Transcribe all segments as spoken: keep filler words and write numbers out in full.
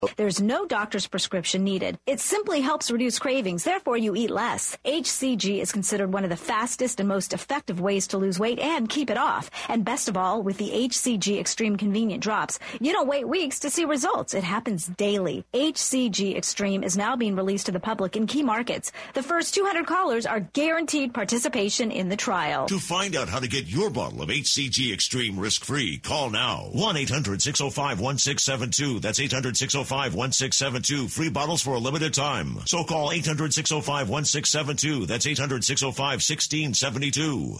There's no doctor's prescription needed. It simply helps reduce cravings, therefore you eat less. H C G is considered one of the fastest and most effective ways to lose weight and keep it off. And best of all, with the H C G Extreme Convenient Drops, you don't wait weeks to see results. It happens daily. H C G Extreme is now being released to the public in key markets. The first two hundred callers are guaranteed participation in the trial. To find out how to get your bottle of H C G Extreme risk-free, call now. one eight hundred six oh five one six seven two. That's eight hundred six oh five one six seven two. Free bottles for a limited time. So call eight hundred six oh five one six seven two. That's eight hundred six oh five one six seven two.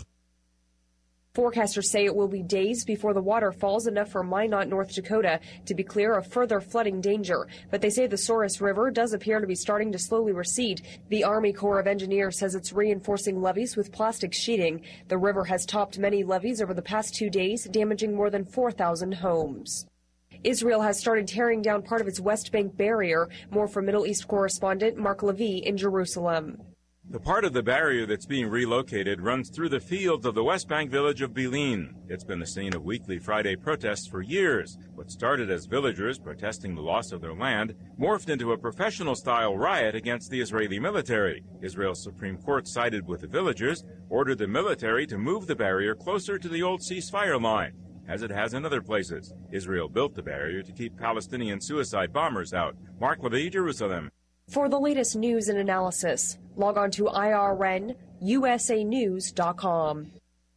Forecasters say it will be days before the water falls enough for Minot, North Dakota to be clear of further flooding danger. But they say the Souris River does appear to be starting to slowly recede. The Army Corps of Engineers says it's reinforcing levees with plastic sheeting. The river has topped many levees over the past two days, damaging more than four thousand homes. Israel has started tearing down part of its West Bank barrier. More from Middle East correspondent Mark Levy in Jerusalem. The part of the barrier that's being relocated runs through the fields of the West Bank village of Bilin. It's been the scene of weekly Friday protests for years. What started as villagers protesting the loss of their land morphed into a professional-style riot against the Israeli military. Israel's Supreme Court sided with the villagers, ordered the military to move the barrier closer to the old ceasefire line, as it has in other places. Israel built the barrier to keep Palestinian suicide bombers out. Mark Levy, Jerusalem. For the latest news and analysis, log on to I R N U S A news dot com.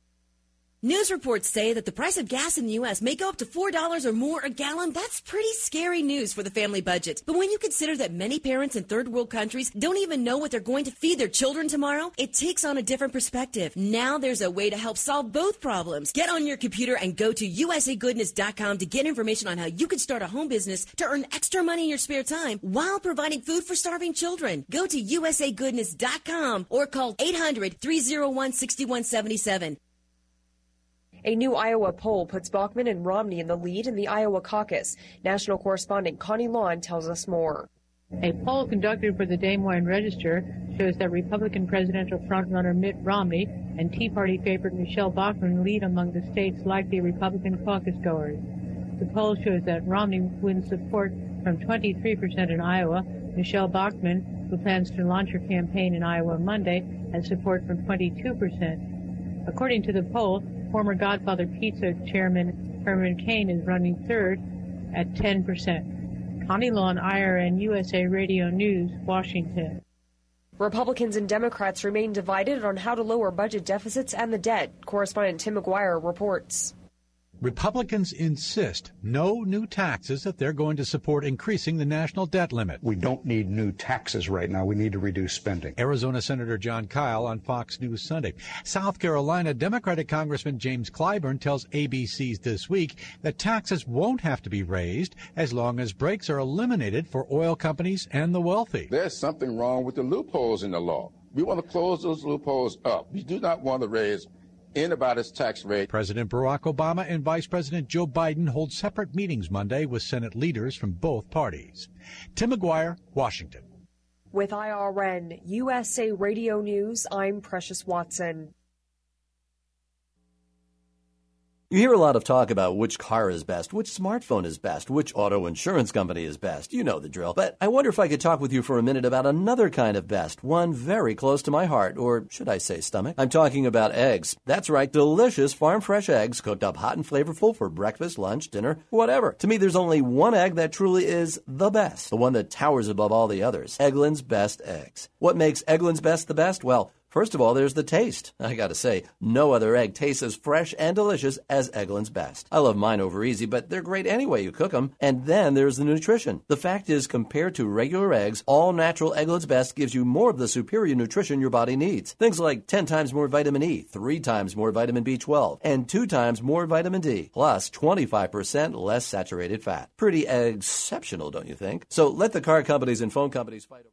News reports say that the price of gas in the U S may go up to four dollars or more a gallon. That's pretty scary news for the family budget. But when you consider that many parents in third world countries don't even know what they're going to feed their children tomorrow, it takes on a different perspective. Now there's a way to help solve both problems. Get on your computer and go to U S A goodness dot com to get information on how you can start a home business to earn extra money in your spare time while providing food for starving children. Go to U S A goodness dot com or call eight hundred, three oh one, six one seven seven. A new Iowa poll puts Bachmann and Romney in the lead in the Iowa caucus. National correspondent Connie Lawn tells us more. A poll conducted for the Des Moines Register shows that Republican presidential frontrunner Mitt Romney and Tea Party favorite Michelle Bachmann lead among the state's likely Republican caucus goers. The poll shows that Romney wins support from twenty-three percent in Iowa. Michelle Bachmann, who plans to launch her campaign in Iowa Monday, has support from twenty-two percent. According to the poll, former Godfather Pizza chairman Herman Cain is running third at ten percent. Connie Lawn, I R N U S A Radio News, Washington. Republicans and Democrats remain divided on how to lower budget deficits and the debt. Correspondent Tim McGuire reports. Republicans insist no new taxes if they're going to support increasing the national debt limit. We don't need new taxes right now. We need to reduce spending. Arizona Senator John Kyle on Fox News Sunday. South Carolina Democratic Congressman James Clyburn tells A B C This Week that taxes won't have to be raised as long as breaks are eliminated for oil companies and the wealthy. There's something wrong with the loopholes in the law. We want to close those loopholes up. We do not want to raise anybody's tax rate. President Barack Obama and Vice President Joe Biden hold separate meetings Monday with Senate leaders from both parties. Tim McGuire, Washington. With I R N U S A Radio News, I'm Precious Watson. You hear a lot of talk about which car is best, which smartphone is best, which auto insurance company is best. You know the drill. But I wonder if I could talk with you for a minute about another kind of best, one very close to my heart, or should I say stomach? I'm talking about eggs. That's right, delicious farm-fresh eggs cooked up hot and flavorful for breakfast, lunch, dinner, whatever. To me, there's only one egg that truly is the best, the one that towers above all the others. Eggland's Best Eggs. What makes Eggland's Best the best? Well, first of all, there's the taste. I gotta say, no other egg tastes as fresh and delicious as Eggland's Best. I love mine over easy, but they're great any way you cook them. And then there's the nutrition. The fact is, compared to regular eggs, all natural Eggland's Best gives you more of the superior nutrition your body needs. Things like ten times more vitamin E, three times more vitamin B twelve, and two times more vitamin D, plus twenty-five percent less saturated fat. Pretty exceptional, don't you think? So let the car companies and phone companies fight over.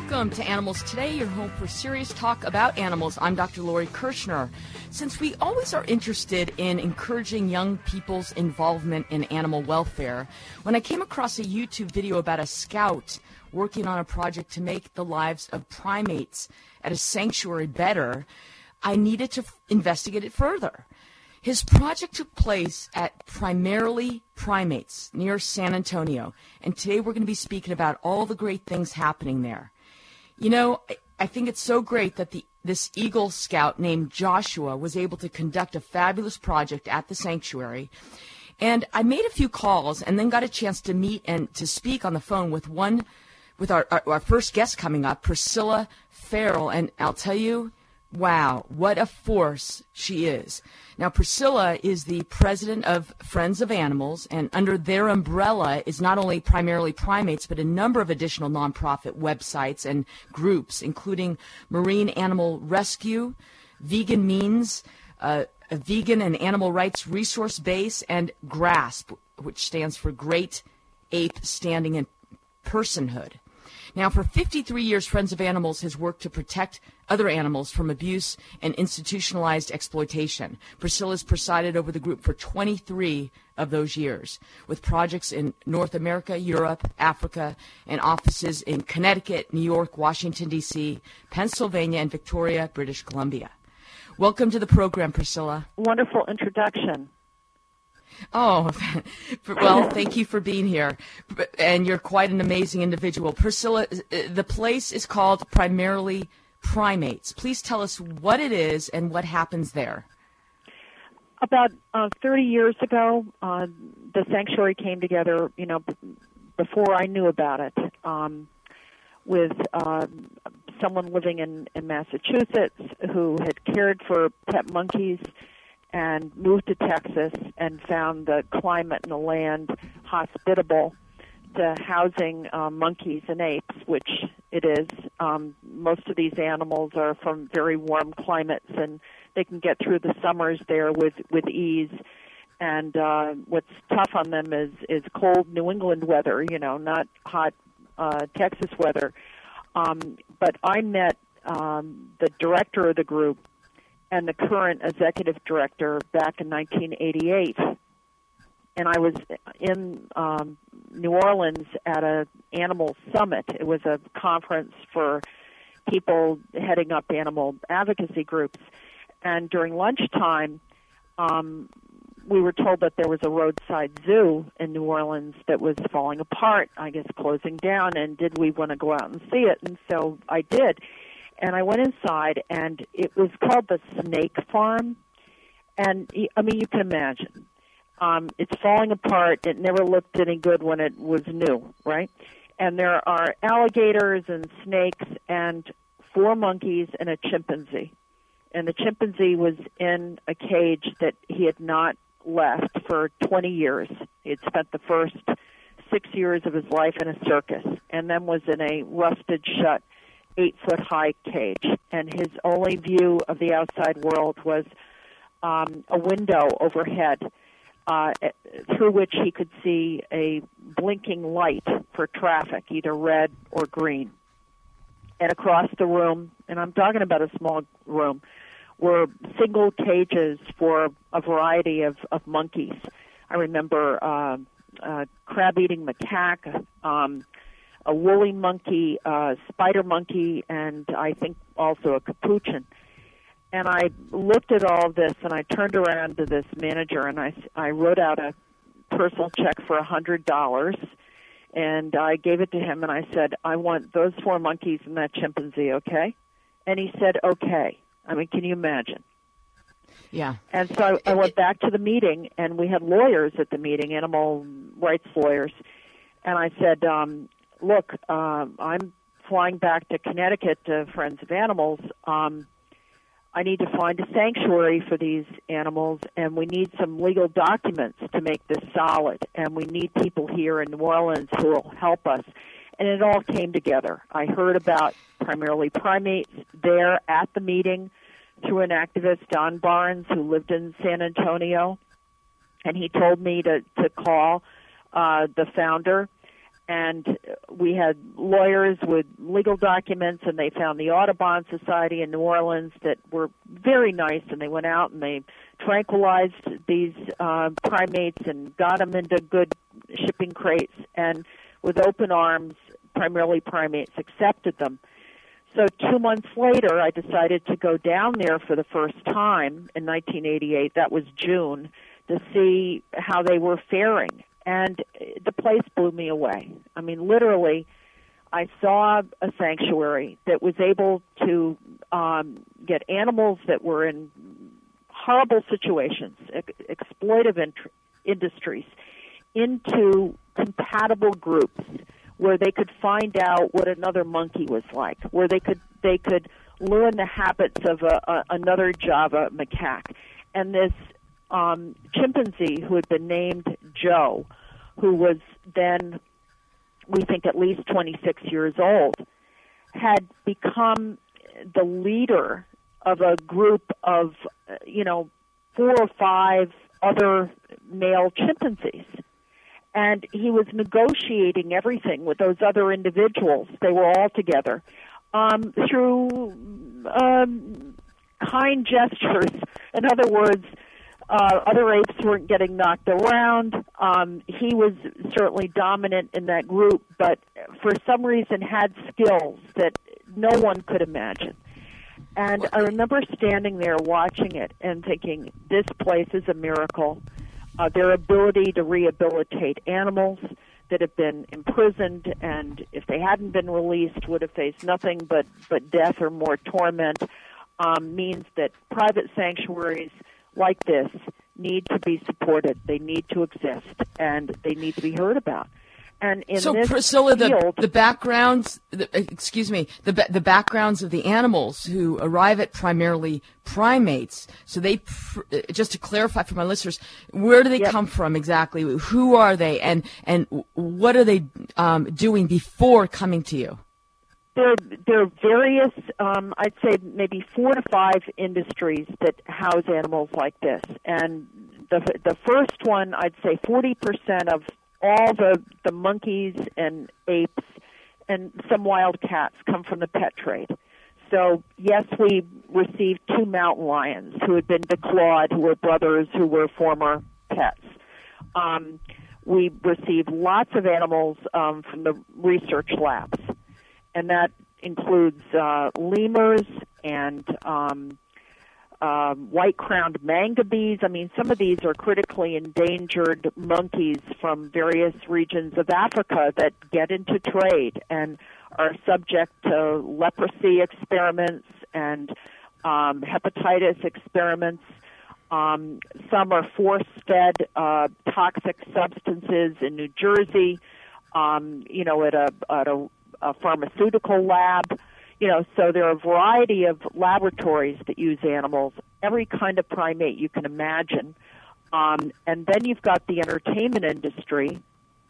Welcome to Animals Today, your home for serious talk about animals. I'm Doctor Lori Kirshner. Since we always are interested in encouraging young people's involvement in animal welfare, when I came across a YouTube video about a scout working on a project to make the lives of primates at a sanctuary better, I needed to f- investigate it further. His project took place at Primarily Primates near San Antonio, and today we're going to be speaking about all the great things happening there. You know, I think it's so great that the this Eagle Scout named Joshua was able to conduct a fabulous project at the sanctuary. And I made a few calls and then got a chance to meet and to speak on the phone with one, with our, our, our first guest coming up, Priscilla Farrell. And I'll tell you, wow, what a force she is. Now, Priscilla is the president of Friends of Animals, and under their umbrella is not only Primarily Primates, but a number of additional nonprofit websites and groups, including Marine Animal Rescue, Vegan Means, uh, a Vegan and Animal Rights Resource Base, and GRASP, which stands for Great Ape Standing in Personhood. Now, for fifty-three years, Friends of Animals has worked to protect other animals from abuse and institutionalized exploitation. Priscilla's presided over the group for twenty-three of those years, with projects in North America, Europe, Africa, and offices in Connecticut, New York, Washington, D C, Pennsylvania, and Victoria, British Columbia. Welcome to the program, Priscilla. Wonderful introduction. Oh, well, thank you for being here. And you're quite an amazing individual. Priscilla, the place is called Primarily Primates. Please tell us what it is and what happens there. About uh, thirty years ago, uh, the sanctuary came together, you know, b- before I knew about it, um, with uh, someone living in, in Massachusetts who had cared for pet monkeys and moved to Texas and found the climate and the land hospitable to housing uh, monkeys and apes, which it is. Um, most of these animals are from very warm climates, and they can get through the summers there with, with ease. And uh, what's tough on them is, is cold New England weather, you know, not hot uh, Texas weather. Um, but I met um, the director of the group and the current executive director back in nineteen eighty-eight. And I was in um, New Orleans at an animal summit. It was a conference for people heading up animal advocacy groups. And during lunchtime, um, we were told that there was a roadside zoo in New Orleans that was falling apart, I guess closing down, and did we want to go out and see it? And so I did. And I went inside, and it was called the Snake Farm. And, I mean, you can imagine. Um, it's falling apart. It never looked any good when it was new, right? And there are alligators and snakes and four monkeys and a chimpanzee. And the chimpanzee was in a cage that he had not left for twenty years. He had spent the first six years of his life in a circus and then was in a rusted shut eight-foot-high cage, and his only view of the outside world was um, a window overhead uh, through which he could see a blinking light for traffic, either red or green. And across the room, and I'm talking about a small room, were single cages for a variety of, of monkeys. I remember uh, uh, crab-eating macaque, um, a woolly monkey, a spider monkey, and I think also a capuchin. And I looked at all of this, and I turned around to this manager, and I, I wrote out a personal check for one hundred dollars, and I gave it to him, and I said, I want those four monkeys and that chimpanzee, okay? And he said, okay. I mean, can you imagine? Yeah. And so I, I went back to the meeting, and we had lawyers at the meeting, animal rights lawyers, and I said, um, look, um, I'm flying back to Connecticut to Friends of Animals. Um, I need to find a sanctuary for these animals, and we need some legal documents to make this solid, and we need people here in New Orleans who will help us. And it all came together. I heard about Primarily Primates there at the meeting through an activist, Don Barnes, who lived in San Antonio, and he told me to, to call uh, the founder. And we had lawyers with legal documents, and they found the Audubon Society in New Orleans that were very nice, and they went out and they tranquilized these uh, primates and got them into good shipping crates, and with open arms, primarily primates accepted them. So two months later, I decided to go down there for the first time in nineteen eighty-eight, that was June, to see how they were faring. And the place blew me away. I mean, literally, I saw a sanctuary that was able to um, get animals that were in horrible situations, ex- exploitive int- industries, into compatible groups where they could find out what another monkey was like, where they could they could learn the habits of a, a, another Java macaque. And this um, chimpanzee who had been named Joe, who was then, we think, at least twenty-six years old, had become the leader of a group of, you know, four or five other male chimpanzees. And he was negotiating everything with those other individuals. They were all together um, through um, kind gestures. In other words, uh, other apes weren't getting knocked around. Um, he was certainly dominant in that group, but for some reason had skills that no one could imagine. And I remember standing there watching it and thinking, this place is a miracle. Uh, their ability to rehabilitate animals that have been imprisoned and, if they hadn't been released, would have faced nothing but, but death or more torment, um, means that private sanctuaries like this need to be supported. They need to exist, and they need to be heard about. And in so, this Priscilla, field, the, the backgrounds, the, excuse me, the the backgrounds of the animals who arrive at primarily primates. So they, pr- just to clarify for my listeners, where do they yep. come from exactly? Who are they, and and what are they um, doing before coming to you? There, there are various, um, I'd say maybe four to five industries that house animals like this. And the the first one, I'd say forty percent of all the, the monkeys and apes and some wild cats come from the pet trade. So, yes, we received two mountain lions who had been declawed, who were brothers, who were former pets. Um, we received lots of animals um, from the research labs, and that includes uh, lemurs and um, um, white-crowned mangabeys. I mean, some of these are critically endangered monkeys from various regions of Africa that get into trade and are subject to leprosy experiments and um, hepatitis experiments. Um, some are force-fed uh, toxic substances in New Jersey, um, you know, at a, at a, a pharmaceutical lab. You know, so there are a variety of laboratories that use animals, every kind of primate you can imagine. Um, and then you've got the entertainment industry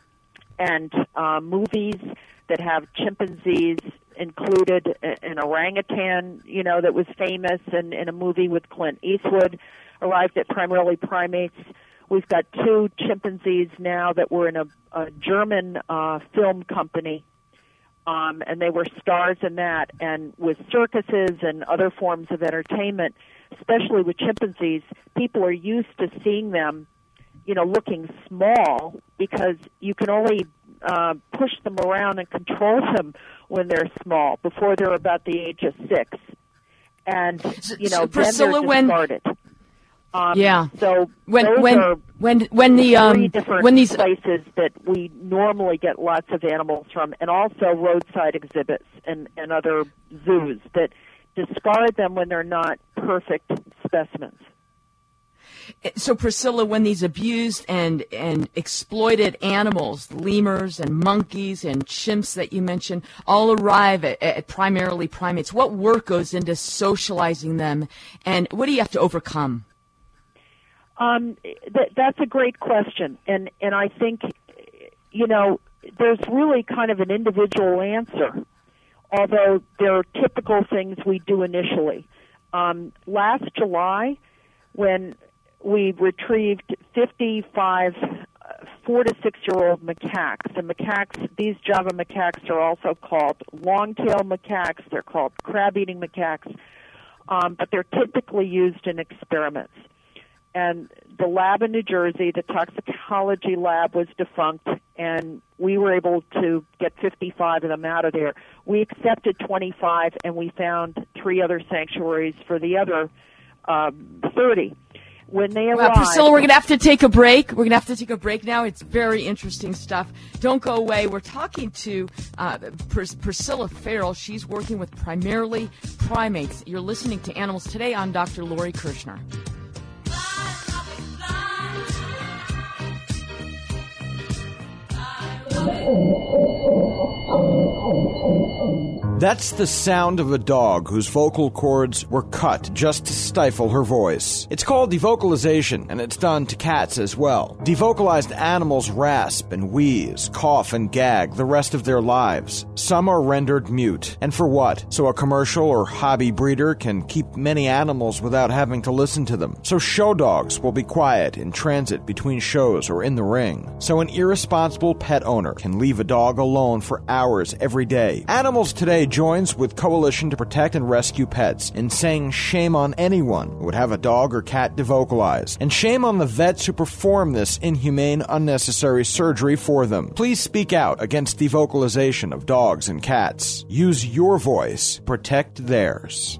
and uh, movies that have chimpanzees included, an orangutan, you know, that was famous in, in a movie with Clint Eastwood, arrived at primarily primates. We've got two chimpanzees now that were in a, a German uh, film company. Um, and they were stars in that. And with circuses and other forms of entertainment, especially with chimpanzees, people are used to seeing them, you know, looking small because you can only uh, push them around and control them when they're small, before they're about the age of six. And, you know, so, Priscilla, then they're discarded. When, um, yeah. So when those when are when when the um three different when these places that we normally get lots of animals from, and also roadside exhibits and, and other zoos that discard them when they're not perfect specimens. So, Priscilla, when these abused and, and exploited animals, lemurs and monkeys and chimps that you mentioned, all arrive at, at primarily primates, what work goes into socializing them, and what do you have to overcome? Um, th- that's a great question, and, and I think, you know, there's really kind of an individual answer, although there are typical things we do initially. Um, last July, when we retrieved fifty-five four to six-year-old macaques. And macaques, these Java macaques are also called long-tail macaques. They're called crab-eating macaques, um, but they're typically used in experiments. And the lab in New Jersey, the toxicology lab, was defunct, and we were able to get fifty-five of them out of there. We accepted twenty-five, and we found three other sanctuaries for the other um, thirty. When they arrived, well, Priscilla, we're going to have to take a break. We're going to have to take a break now. It's very interesting stuff. Don't go away. We're talking to uh, Pris- Priscilla Farrell. She's working with primarily primates. You're listening to Animals Today. I'm Doctor Lori Kirshner. That's the sound of a dog whose vocal cords were cut just to stifle her voice. It's called devocalization, and it's done to cats as well. Devocalized animals rasp and wheeze, cough and gag the rest of their lives. Some are rendered mute. And for what? So a commercial or hobby breeder can keep many animals without having to listen to them. So show dogs will be quiet in transit between shows or in the ring. So an irresponsible pet owner can leave a dog alone for hours every day. Animals Today joins with Coalition to Protect and Rescue Pets in saying shame on anyone who would have a dog or cat devocalized, and shame on the vets who perform this inhumane, unnecessary surgery for them. Please speak out against devocalization of dogs and cats. Use your voice. Protect theirs.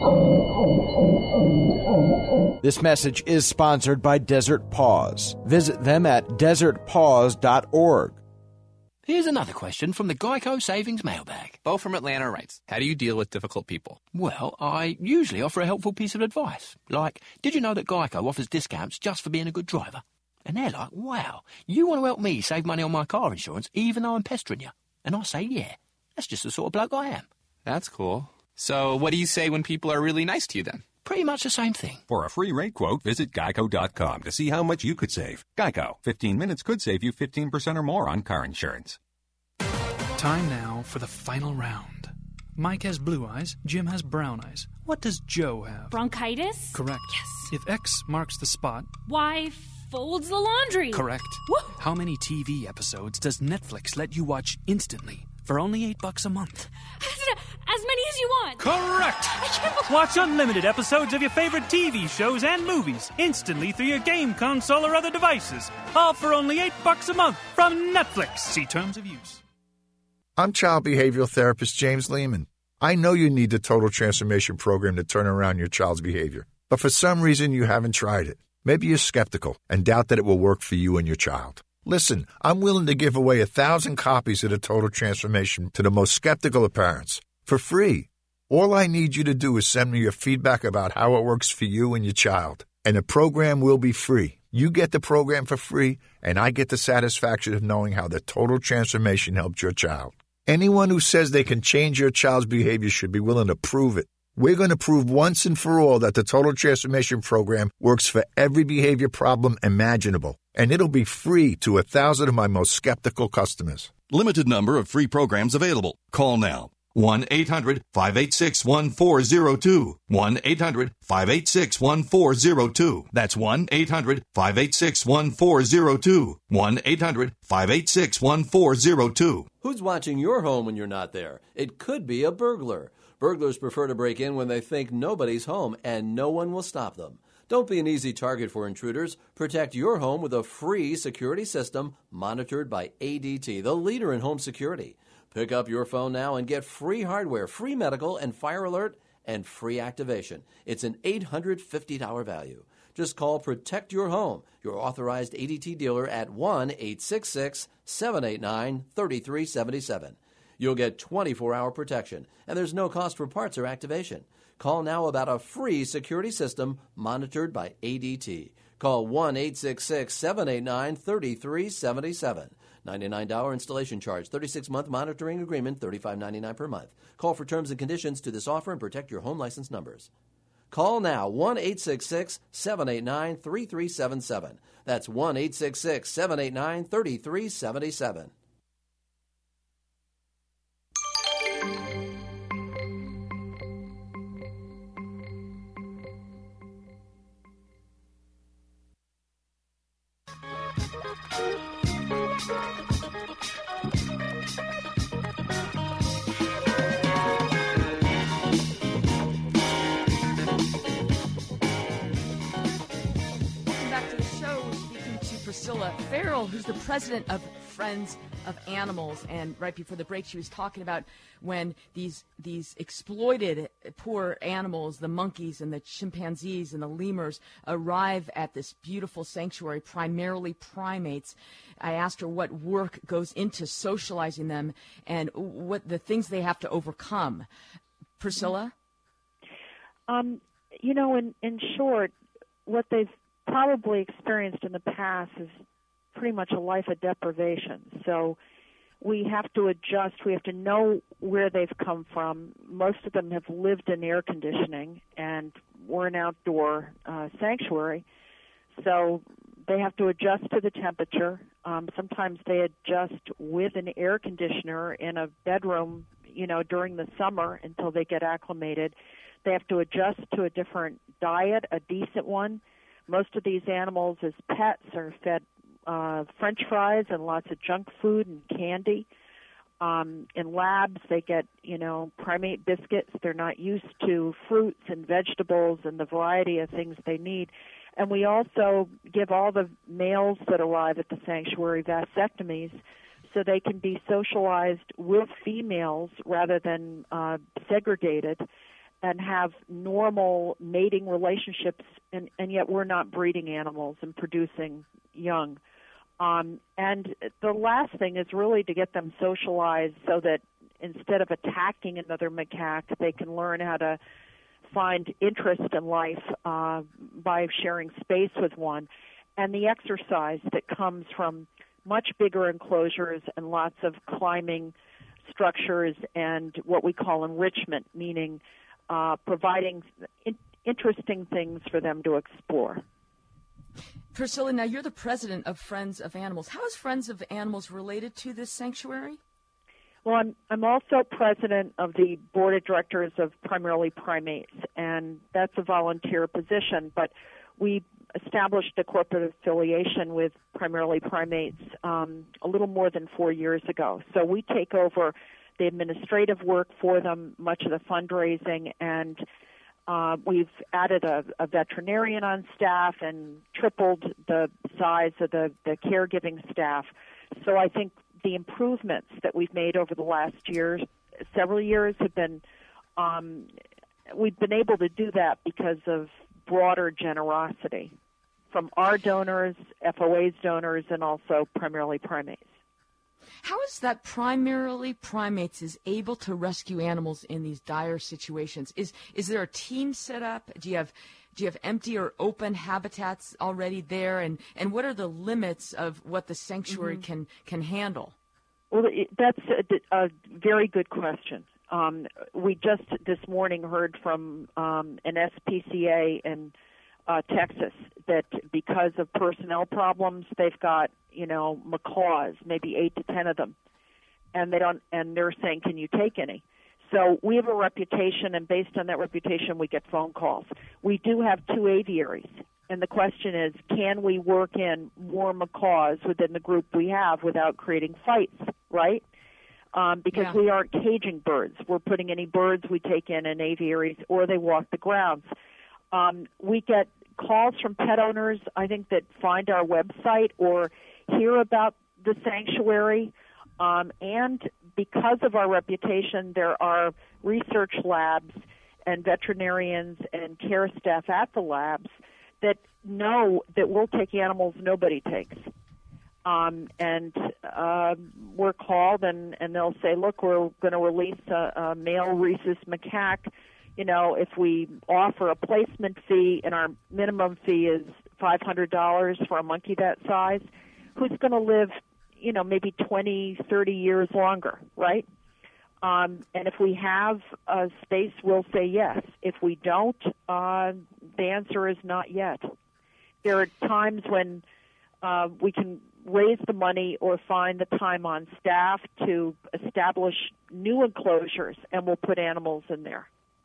This message is sponsored by Desert Paws. Visit them at desert paws dot org. Here's another question from the Geico Savings Mailbag. Bo from Atlanta writes, how do you deal with difficult people? Well, I usually offer a helpful piece of advice. Like, did you know that Geico offers discounts just for being a good driver? And they're like, wow, you want to help me save money on my car insurance even though I'm pestering you? And I say, yeah, that's just the sort of bloke I am. That's cool. So what do you say when people are really nice to you then? Pretty much the same thing. For a free rate quote, visit geico dot com to see how much you could save. Geico. fifteen minutes could save you fifteen percent or more on car insurance. Time now for the final round. Mike has blue eyes, Jim has brown eyes. What does Joe have? Bronchitis? Correct. Yes. If X marks the spot... Y folds the laundry. Correct. Woo! How many T V episodes does Netflix let you watch instantly for only eight bucks a month? As many as you want. Correct. I can't believe... Watch unlimited episodes of your favorite T V shows and movies instantly through your game console or other devices. All for only eight bucks a month from Netflix. See terms of use. I'm child behavioral therapist James Lehman. I know you need the Total Transformation Program to turn around your child's behavior, but for some reason you haven't tried it. Maybe you're skeptical and doubt that it will work for you and your child. Listen, I'm willing to give away a thousand copies of the Total Transformation to the most skeptical of parents for free. All I need you to do is send me your feedback about how it works for you and your child, and the program will be free. You get the program for free, and I get the satisfaction of knowing how the Total Transformation helped your child. Anyone who says they can change your child's behavior should be willing to prove it. We're going to prove once and for all that the Total Transformation Program works for every behavior problem imaginable, and it'll be free to a thousand of my most skeptical customers. Limited number of free programs available. Call now. one eight hundred five eight six one four zero two. one eight hundred five eight six one four zero two. That's one eight hundred five eight six one four zero two. one eight hundred five eight six one four zero two. Who's watching your home when you're not there? It could be a burglar. Burglars prefer to break in when they think nobody's home, and no one will stop them. Don't be an easy target for intruders. Protect your home with a free security system monitored by A D T, the leader in home security. Pick up your phone now and get free hardware, free medical and fire alert, and free activation. It's an eight hundred fifty dollars value. Just call Protect Your Home, your authorized A D T dealer at one eight six six, seven eight nine, three three seven seven. You'll get twenty-four hour protection, and there's no cost for parts or activation. Call now about a free security system monitored by A D T. Call one eight six six, seven eight nine, three three seven seven. ninety-nine dollars installation charge, thirty-six month monitoring agreement, thirty-five ninety-nine per month. Call for terms and conditions to this offer and protect your home license numbers. Call now, one eight six six, seven eight nine, three three seven seven. That's one eight six six, seven eight nine, three three seven seven. Priscilla Farrell, who's the president of Friends of Animals. And right before the break, she was talking about when these these exploited poor animals, the monkeys and the chimpanzees and the lemurs, arrive at this beautiful sanctuary, primarily primates. I asked her what work goes into socializing them and what the things they have to overcome. Priscilla? Um, you know, in, in short, what they've probably experienced in the past is pretty much a life of deprivation. So we have to adjust. We have to know where they've come from. Most of them have lived in air conditioning, and we're an outdoor uh, sanctuary. So they have to adjust to the temperature. Um, sometimes they adjust with an air conditioner in a bedroom, you know, during the summer until they get acclimated. They have to adjust to a different diet, a decent one. Most of these animals as pets are fed uh, French fries and lots of junk food and candy. Um, in labs, they get, you know, primate biscuits. They're not used to fruits and vegetables and the variety of things they need. And we also give all the males that arrive at the sanctuary vasectomies so they can be socialized with females rather than uh, segregated, and have normal mating relationships, and, and yet we're not breeding animals and producing young. Um, and the last thing is really to get them socialized so that instead of attacking another macaque, they can learn how to find interest in life uh, by sharing space with one. And the exercise that comes from much bigger enclosures and lots of climbing structures and what we call enrichment, meaning Uh, providing in- interesting things for them to explore. Priscilla, now you're the president of Friends of Animals. How is Friends of Animals related to this sanctuary? Well, I'm, I'm also president of the board of directors of Primarily Primates, and that's a volunteer position, but we established a corporate affiliation with Primarily Primates um, a little more than four years ago. So we take over the administrative work for them, much of the fundraising, and uh, we've added a, a veterinarian on staff and tripled the size of the, the caregiving staff. So I think the improvements that we've made over the last years, several years, have been, um, we've been able to do that because of broader generosity from our donors, F O A's donors, and also Primarily Primates. How is that Primarily Primates is able to rescue animals in these dire situations? Is is there a team set up? Do you have do you have empty or open habitats already there? And, and what are the limits of what the sanctuary mm-hmm. can can handle? Well, it, that's a, a very good question. Um, we just this morning heard from um, an S P C A in uh, Texas that because of personnel problems, they've got you know, macaws, maybe eight to ten of them, and they don't. And they're saying, "Can you take any?" So we have a reputation, and based on that reputation, we get phone calls. We do have two aviaries, and the question is, can we work in more macaws within the group we have without creating fights? Right? Um, because yeah. we aren't caging birds. We're putting any birds we take in in aviaries, or they walk the grounds. Um, we get calls from pet owners, I think, that find our website or hear about the sanctuary, um, and because of our reputation, there are research labs and veterinarians and care staff at the labs that know that we'll take animals nobody takes. Um, and uh, we're called, and, and they'll say, look, we're going to release a, a male rhesus macaque. You know, if we offer a placement fee and our minimum fee is five hundred dollars for a monkey that size, who's going to live, you know, maybe twenty, thirty years longer, right? Um, and if we have a space, we'll say yes. If we don't, uh, the answer is not yet. There are times when uh, we can raise the money or find the time on staff to establish new enclosures, and we'll put animals in there.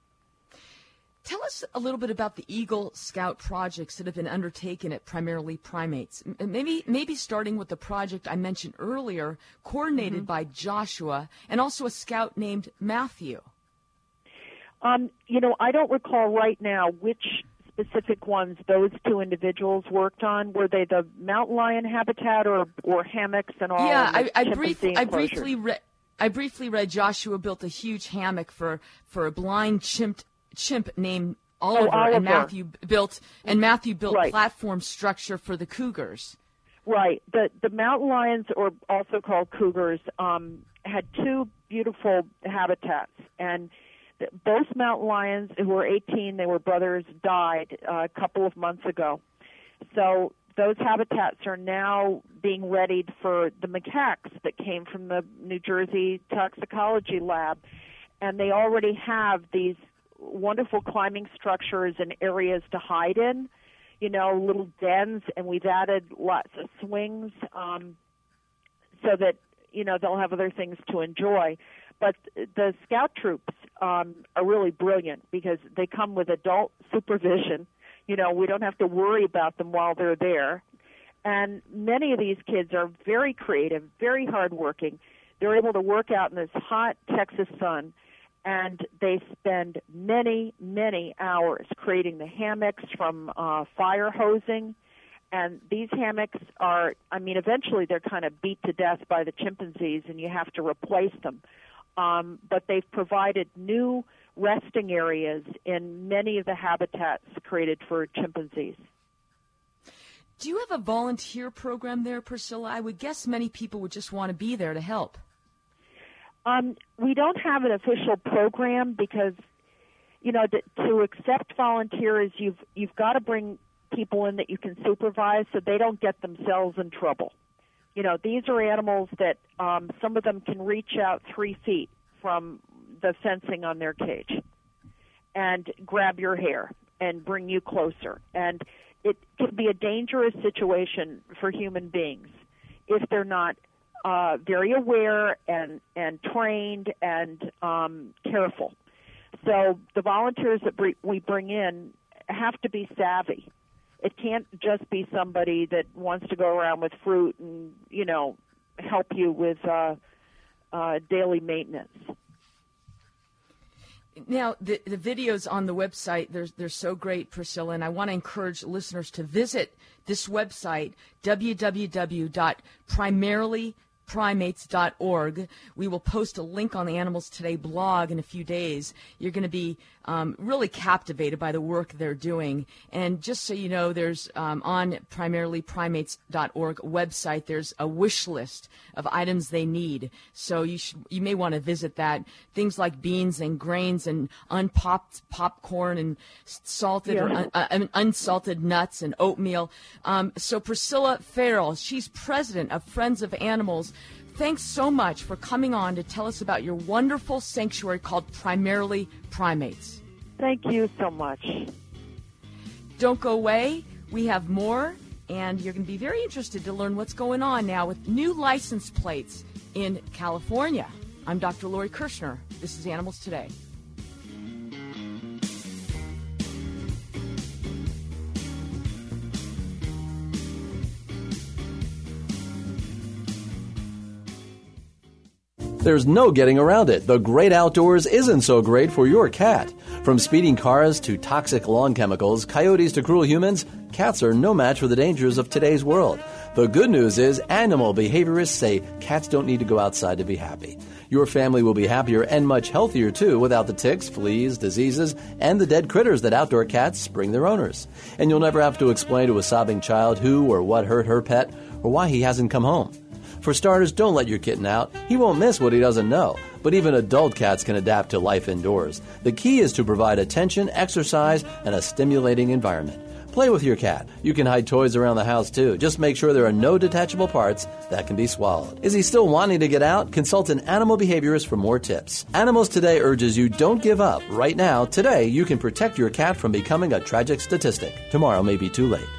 Tell us a little bit about the Eagle Scout projects that have been undertaken at Primarily Primates. Maybe maybe starting with the project I mentioned earlier, coordinated mm-hmm. by Joshua, and also a scout named Matthew. Um, you know, I don't recall right now which specific ones those two individuals worked on? Were they the mountain lion habitat or, or hammocks and all? Yeah, in the I, I, chimpanzee briefly, I enclosures? briefly read. I briefly read Joshua built a huge hammock for, for a blind chimp chimp named Oliver, oh, Oliver. and Matthew built and Matthew built right. platform structure for the cougars. Right. The the mountain lions, or also called cougars, um, had two beautiful habitats, and the, both mountain lions, who were eighteen, they were brothers, died uh, a couple of months ago. So those habitats are now being readied for the macaques that came from the New Jersey toxicology lab, and they already have these wonderful climbing structures and areas to hide in, you know, little dens, and we've added lots of swings um, so that, you know, they'll have other things to enjoy. But the scout troops um, are really brilliant because they come with adult supervision. You know, we don't have to worry about them while they're there. And many of these kids are very creative, very hardworking. They're able to work out in this hot Texas sun, and they spend many, many hours creating the hammocks from uh, fire hosing. And these hammocks are, I mean, eventually they're kind of beat to death by the chimpanzees, and you have to replace them. Um, but they've provided new resting areas in many of the habitats created for chimpanzees. Do you have a volunteer program there, Priscilla? I would guess many people would just want to be there to help. Um, we don't have an official program because, you know, to, to accept volunteers, you've you've got to bring people in that you can supervise so they don't get themselves in trouble. You know, these are animals that um, some of them can reach out three feet from the fencing on their cage and grab your hair and bring you closer. And it can be a dangerous situation for human beings if they're not uh, very aware and, and trained and um, careful. So the volunteers that we bring in have to be savvy. It can't just be somebody that wants to go around with fruit and, you know, help you with uh, uh, daily maintenance. Now, the, the videos on the website, they're, they're so great, Priscilla, and I want to encourage listeners to visit this website, w w w dot primarily primates dot org. We will post a link on the Animals Today blog in a few days. You're going to be um, really captivated by the work they're doing. And just so you know, there's um, on primarily primates dot org website, there's a wish list of items they need. So you should, you may want to visit that. Things like beans and grains and unpopped popcorn and salted yeah. or un, uh, unsalted nuts and oatmeal. Um, so Priscilla Farrell, she's president of Friends of Animals. Thanks so much for coming on to tell us about your wonderful sanctuary called Primarily Primates. Thank you so much. Don't go away. We have more, and you're going to be very interested to learn what's going on now with new license plates in California. I'm Doctor Lori Kirshner. This is Animals Today. There's no getting around it. The great outdoors isn't so great for your cat. From speeding cars to toxic lawn chemicals, coyotes to cruel humans, cats are no match for the dangers of today's world. The good news is animal behaviorists say cats don't need to go outside to be happy. Your family will be happier and much healthier, too, without the ticks, fleas, diseases, and the dead critters that outdoor cats bring their owners. And you'll never have to explain to a sobbing child who or what hurt her pet or why he hasn't come home. For starters, don't let your kitten out. He won't miss what he doesn't know. But even adult cats can adapt to life indoors. The key is to provide attention, exercise, and a stimulating environment. Play with your cat. You can hide toys around the house, too. Just make sure there are no detachable parts that can be swallowed. Is he still wanting to get out? Consult an animal behaviorist for more tips. Animals Today urges you don't give up. Right now, today, you can protect your cat from becoming a tragic statistic. Tomorrow may be too late.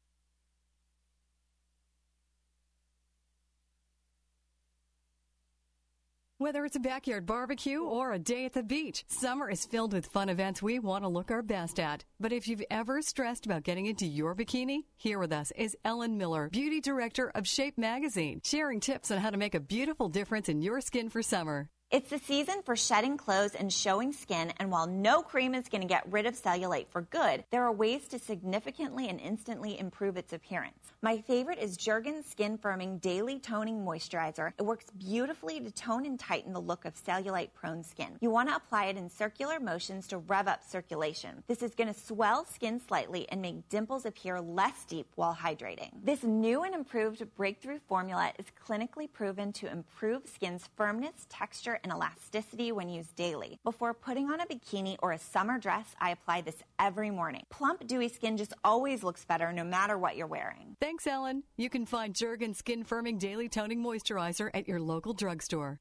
Whether it's a backyard barbecue or a day at the beach, summer is filled with fun events we want to look our best at. But if you've ever stressed about getting into your bikini, here with us is Ellen Miller, Beauty Director of Shape Magazine, sharing tips on how to make a beautiful difference in your skin for summer. It's the season for shedding clothes and showing skin, and while no cream is going to get rid of cellulite for good, there are ways to significantly and instantly improve its appearance. My favorite is Jergens Skin Firming Daily Toning Moisturizer. It works beautifully to tone and tighten the look of cellulite-prone skin. You want to apply it in circular motions to rev up circulation. This is going to swell skin slightly and make dimples appear less deep while hydrating. This new and improved breakthrough formula is clinically proven to improve skin's firmness, texture, and elasticity when used daily. Before putting on a bikini or a summer dress, I apply this every morning. Plump, dewy skin just always looks better no matter what you're wearing. Thanks, Ellen. You can find Jergens Skin Firming Daily Toning Moisturizer at your local drugstore.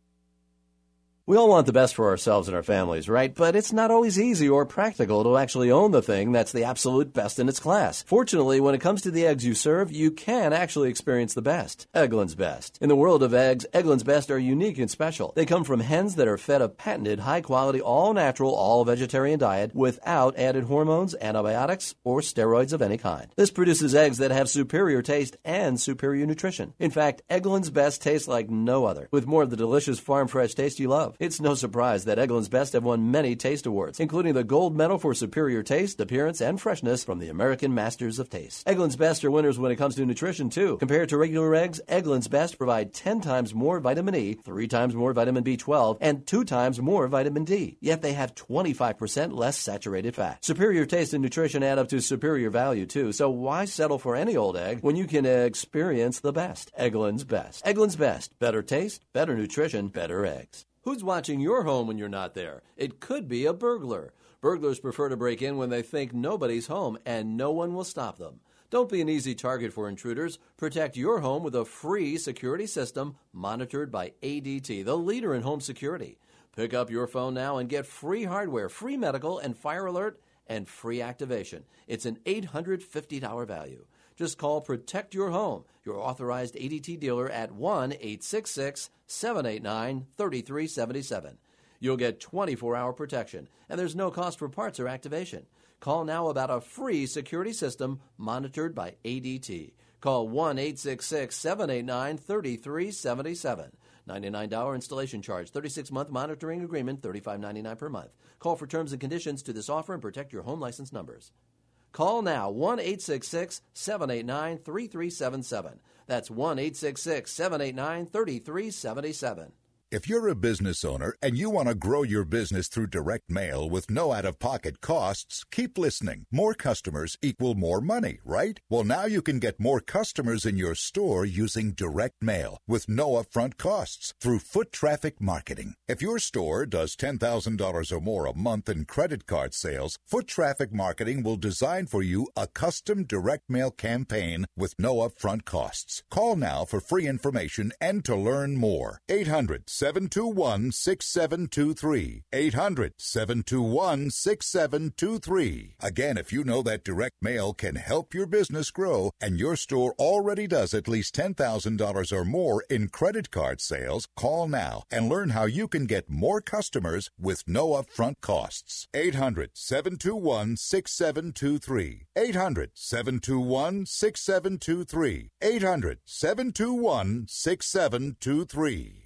We all want the best for ourselves and our families, right? But it's not always easy or practical to actually own the thing that's the absolute best in its class. Fortunately, when it comes to the eggs you serve, you can actually experience the best. Eggland's Best. In the world of eggs, Eggland's Best are unique and special. They come from hens that are fed a patented, high-quality, all-natural, all-vegetarian diet without added hormones, antibiotics, or steroids of any kind. This produces eggs that have superior taste and superior nutrition. In fact, Eggland's Best tastes like no other, with more of the delicious farm-fresh taste you love. It's no surprise that Eggland's Best have won many taste awards, including the gold medal for superior taste, appearance, and freshness from the American Masters of Taste. Eggland's Best are winners when it comes to nutrition, too. Compared to regular eggs, Eggland's Best provide ten times more vitamin E, three times more vitamin B twelve, and two times more vitamin D. Yet they have twenty-five percent less saturated fat. Superior taste and nutrition add up to superior value, too, so why settle for any old egg when you can uh, experience the best? Eggland's Best. Eggland's Best. Better taste, better nutrition, better eggs. Who's watching your home when you're not there? It could be a burglar. Burglars prefer to break in when they think nobody's home, and no one will stop them. Don't be an easy target for intruders. Protect your home with a free security system monitored by A D T, the leader in home security. Pick up your phone now and get free hardware, free medical and fire alert, and free activation. It's an eight hundred fifty dollars value. Just call Protect Your Home, your authorized A D T dealer at one eight six six, seven eight nine, three three seven seven. You'll get twenty-four hour protection, and there's no cost for parts or activation. Call now about a free security system monitored by A D T. Call one eight six six, seven eight nine, three three seven seven. ninety-nine dollars installation charge, thirty-six month monitoring agreement, thirty-five ninety-nine per month. Call for terms and conditions to this offer and protect your home license numbers. Call now, one eight six six, seven eight nine, three three seven seven. That's one eight six six, seven eight nine, three three seven seven. If you're a business owner and you want to grow your business through direct mail with no out-of-pocket costs, keep listening. More customers equal more money, right? Well, now you can get more customers in your store using direct mail with no upfront costs through Foot Traffic Marketing. If your store does ten thousand dollars or more a month in credit card sales, Foot Traffic Marketing will design for you a custom direct mail campaign with no upfront costs. Call now for free information and to learn more. eight hundred, seven two one, six seven two three. eight hundred, seven two one, six seven two three. Again, if you know that direct mail can help your business grow and your store already does at least ten thousand dollars or more in credit card sales, call now and learn how you can get more customers with no upfront costs. eight hundred, seven two one, six seven two three. eight hundred, seven two one, six seven two three. eight hundred, seven two one, six seven two three.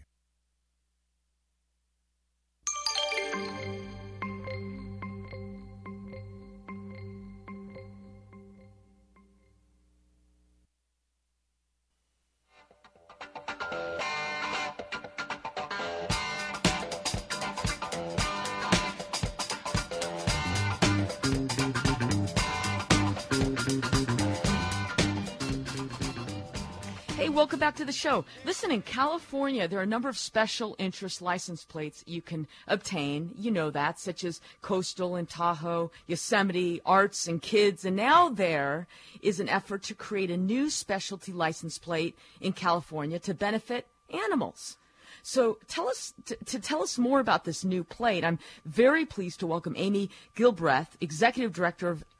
Hey, welcome back to the show. Listen, in California, there are a number of special interest license plates you can obtain. You know that, such as Coastal and Tahoe, Yosemite, Arts and Kids. And now there is an effort to create a new specialty license plate in California to benefit animals. So tell us to, to tell us more about this new plate. I'm very pleased to welcome Amy Gilbreth, Executive Director of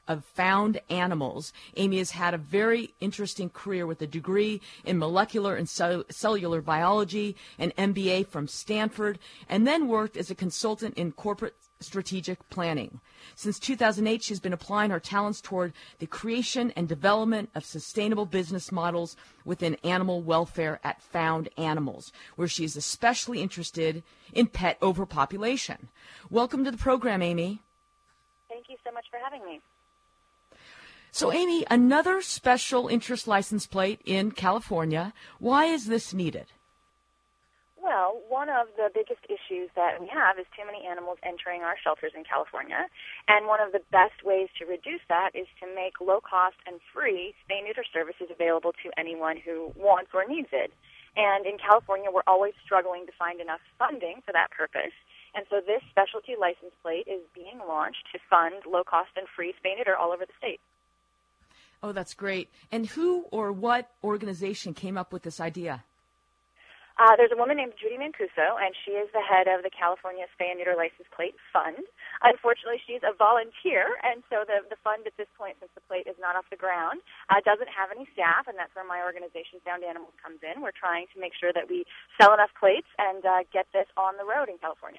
of found animals. Amy has had a very interesting career with a degree in molecular and cell- cellular biology, an M B A from Stanford, and then worked as a consultant in corporate strategic planning. Since two thousand eight, she's been applying her talents toward the creation and development of sustainable business models within animal welfare at Found Animals, where she's especially interested in pet overpopulation. Welcome to the program, Amy. Thank you so much for having me. So, Amy, another special interest license plate in California. Why is this needed? Well, one of the biggest issues that we have is too many animals entering our shelters in California, and one of the best ways to reduce that is to make low-cost and free spay-neuter services available to anyone who wants or needs it. And in California, we're always struggling to find enough funding for that purpose, and so this specialty license plate is being launched to fund low-cost and free spay-neuter all over the state. Oh, that's great. And who or what organization came up with this idea? Uh, there's a woman named Judy Mancuso, and she is the head of the California Spay and Neuter License Plate Fund. Unfortunately, she's a volunteer, and so the, the fund at this point, since the plate is not off the ground, uh, doesn't have any staff, and that's where my organization, Found Animals, comes in. We're trying to make sure that we sell enough plates and uh, get this on the road in California.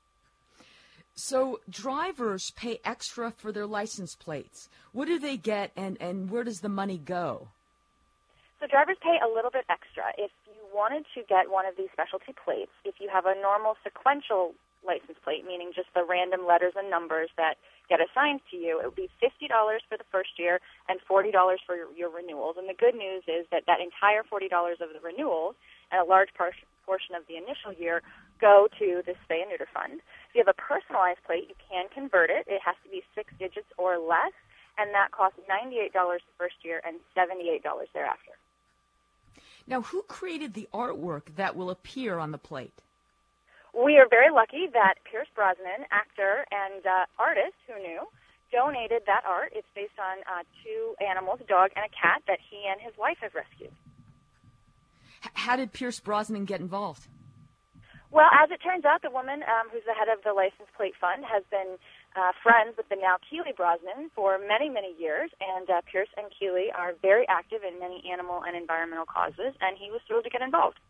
So drivers pay extra for their license plates. What do they get, and, and where does the money go? So drivers pay a little bit extra. If you wanted to get one of these specialty plates, if you have a normal sequential license plate, meaning just the random letters and numbers that get assigned to you, it would be fifty dollars for the first year and forty dollars for your, your renewals. And the good news is that that entire forty dollars of the renewals and a large par- portion of the initial year go to the Spay and Neuter Fund. If you have a personalized plate, you can convert it. It has to be six digits or less, and that costs ninety-eight dollars the first year and seventy-eight dollars thereafter. Now, who created the artwork that will appear on the plate? We are very lucky that Pierce Brosnan, actor and uh, artist, who knew, donated that art. It's based on uh, two animals, a dog and a cat, that he and his wife have rescued. H- how did Pierce Brosnan get involved? Well, as it turns out, the woman um, who's the head of the License Plate Fund has been uh, friends with the now Keeley Brosnan for many, many years, and uh, Pierce and Keeley are very active in many animal and environmental causes, and he was thrilled to get involved.